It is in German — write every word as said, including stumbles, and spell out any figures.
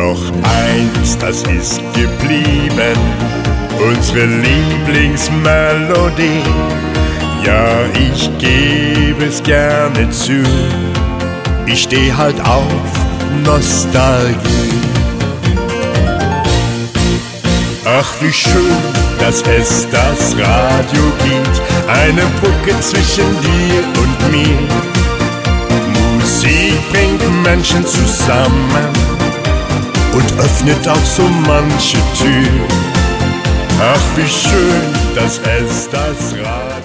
Doch eins, das ist geblieben, unsere Lieblingsmelodie. Ja, ich gebe es gerne zu, ich steh halt auf Nostalgie. Ach, wie schön, dass es das Radio gibt, eine Brücke zwischen dir und mir. Musik bringt Menschen zusammen und öffnet auch so manche Tür. Ach, wie schön, dass es das Radio